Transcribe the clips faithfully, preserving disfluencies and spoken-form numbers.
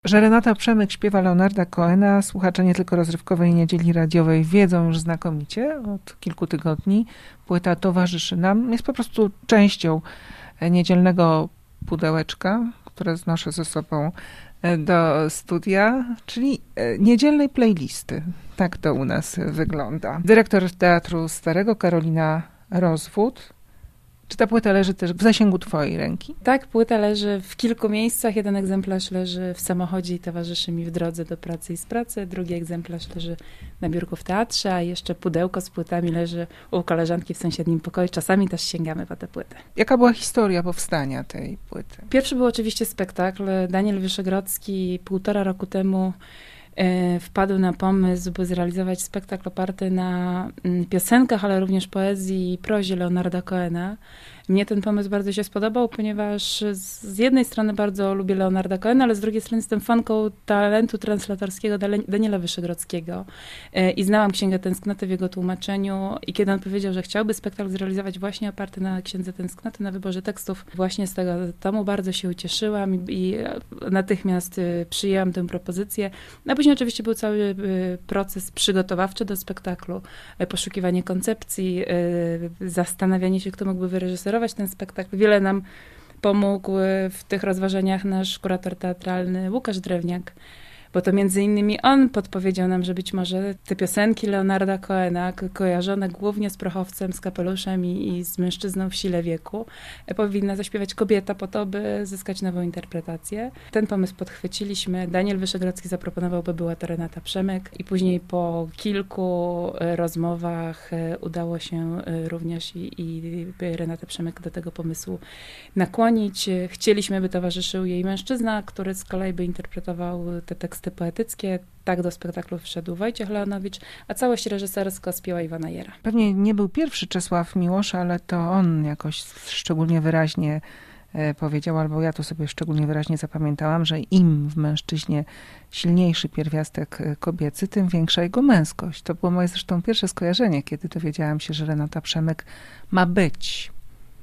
Że Renata Przemyk śpiewa Leonarda Cohena, słuchacze nie tylko rozrywkowej niedzieli radiowej wiedzą już znakomicie od kilku tygodni. Płyta towarzyszy nam, jest po prostu częścią niedzielnego pudełeczka, które znoszę ze sobą do studia, czyli niedzielnej playlisty. Tak to u nas wygląda. Dyrektor Teatru Starego Karolina Rozwód. Czy ta płyta leży też w zasięgu twojej ręki? Tak, płyta leży w kilku miejscach. Jeden egzemplarz leży w samochodzie i towarzyszy mi w drodze do pracy i z pracy. Drugi egzemplarz leży na biurku w teatrze, a jeszcze pudełko z płytami leży u koleżanki w sąsiednim pokoju. Czasami też sięgamy po tę płytę. Jaka była historia powstania tej płyty? Pierwszy był oczywiście spektakl. Daniel Wyszogrodzki półtora roku temu wpadł na pomysł, by zrealizować spektakl oparty na piosenkach, ale również poezji i prozie Leonarda Cohena. Mnie ten pomysł bardzo się spodobał, ponieważ z jednej strony bardzo lubię Leonarda Cohena, ale z drugiej strony jestem fanką talentu translatorskiego Daniela Wyszogrodzkiego i znałam Księgę Tęsknoty w jego tłumaczeniu i kiedy on powiedział, że chciałby spektakl zrealizować właśnie oparty na Księdze Tęsknoty, na wyborze tekstów właśnie z tego tomu, bardzo się ucieszyłam i, i natychmiast przyjęłam tę propozycję. A później oczywiście był cały proces przygotowawczy do spektaklu, poszukiwanie koncepcji, zastanawianie się, kto mógłby wyreżyserować ten spektakl. Wiele nam pomógł w tych rozważaniach nasz kurator teatralny Łukasz Drewniak, bo to między innymi on podpowiedział nam, że być może te piosenki Leonarda Cohena, kojarzone głównie z prochowcem, z kapeluszem i, i z mężczyzną w sile wieku, powinna zaśpiewać kobieta po to, by zyskać nową interpretację. Ten pomysł podchwyciliśmy. Daniel Wyszogrodzki zaproponował, by była to Renata Przemyk i później po kilku rozmowach udało się również i, i Renatę Przemyk do tego pomysłu nakłonić. Chcieliśmy, by towarzyszył jej mężczyzna, który z kolei by interpretował te teksty poetyckie. Tak do spektaklu wszedł Wojciech Leonowicz, a całość reżysersko spięła Iwona Jera. Pewnie nie był pierwszy Czesław Miłosz, ale to on jakoś szczególnie wyraźnie powiedział, albo ja to sobie szczególnie wyraźnie zapamiętałam, że im w mężczyźnie silniejszy pierwiastek kobiecy, tym większa jego męskość. To było moje zresztą pierwsze skojarzenie, kiedy dowiedziałam się, że Renata Przemyk ma być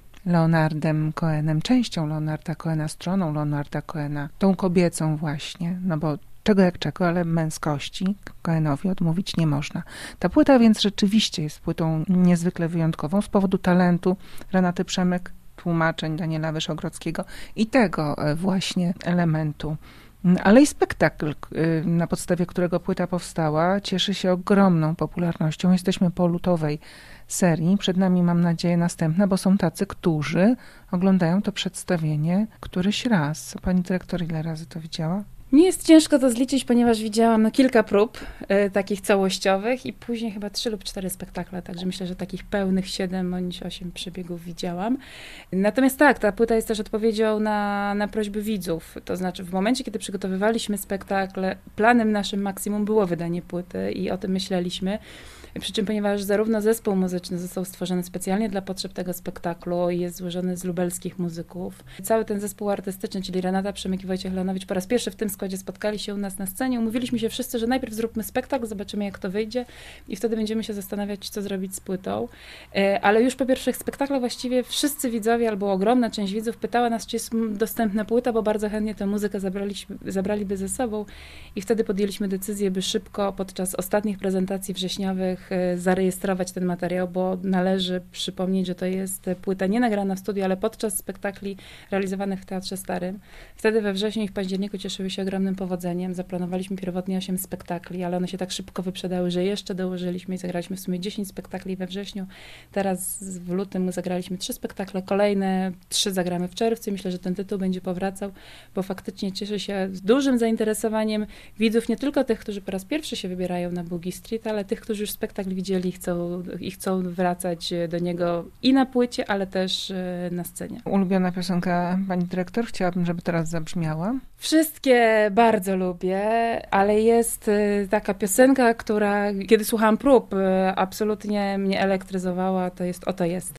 Leonardem Cohenem, częścią Leonarda Cohena, stroną Leonarda Cohena, tą kobiecą właśnie, no bo czego jak czego, ale męskości Cohenowi odmówić nie można. Ta płyta więc rzeczywiście jest płytą niezwykle wyjątkową z powodu talentu Renaty Przemyk, tłumaczeń Daniela Wyszogrodzkiego i tego właśnie elementu. Ale i spektakl, na podstawie którego płyta powstała, cieszy się ogromną popularnością. Jesteśmy po lutowej serii. Przed nami, mam nadzieję, następna, bo są tacy, którzy oglądają to przedstawienie któryś raz. Pani dyrektor ile razy to widziała? Nie jest ciężko to zliczyć, ponieważ widziałam no, kilka prób y, takich całościowych i później chyba trzy lub cztery spektakle, także myślę, że takich pełnych siedem bądź osiem przebiegów widziałam. Natomiast tak, ta płyta jest też odpowiedzią na, na prośby widzów. To znaczy w momencie, kiedy przygotowywaliśmy spektakl, planem naszym maksimum było wydanie płyty i o tym myśleliśmy. Przy czym, ponieważ zarówno zespół muzyczny został stworzony specjalnie dla potrzeb tego spektaklu i jest złożony z lubelskich muzyków. Cały ten zespół artystyczny, czyli Renata Przemyk i Wojciech Leonowicz, po raz pierwszy w tym składzie spotkali się u nas na scenie. Umówiliśmy się wszyscy, że najpierw zróbmy spektakl, zobaczymy jak to wyjdzie i wtedy będziemy się zastanawiać, co zrobić z płytą. Ale już po pierwszych spektaklach właściwie wszyscy widzowie, albo ogromna część widzów pytała nas, czy jest dostępna płyta, bo bardzo chętnie tę muzykę zabraliśmy, zabraliby ze sobą i wtedy podjęliśmy decyzję, by szybko podczas ostatnich prezentacji wrześniowych zarejestrować ten materiał, bo należy przypomnieć, że to jest płyta nie nagrana w studiu, ale podczas spektakli realizowanych w Teatrze Starym. Wtedy we wrześniu i w październiku cieszyły się ogromnym powodzeniem. Zaplanowaliśmy pierwotnie osiem spektakli, ale one się tak szybko wyprzedały, że jeszcze dołożyliśmy i zagraliśmy w sumie dziesięć spektakli we wrześniu. Teraz w lutym zagraliśmy trzy spektakle, kolejne trzy zagramy w czerwcu i myślę, że ten tytuł będzie powracał, bo faktycznie cieszy się dużym zainteresowaniem widzów, nie tylko tych, którzy po raz pierwszy się wybierają na Boogie Street, ale tych, którzy już spektakl widzieli chcą, i chcą wracać do niego i na płycie, ale też na scenie. Ulubiona piosenka pani dyrektor? Chciałabym, żeby teraz zabrzmiała. Wszystkie bardzo lubię, ale jest taka piosenka, która, kiedy słuchałam prób, absolutnie mnie elektryzowała, to jest Oto jest.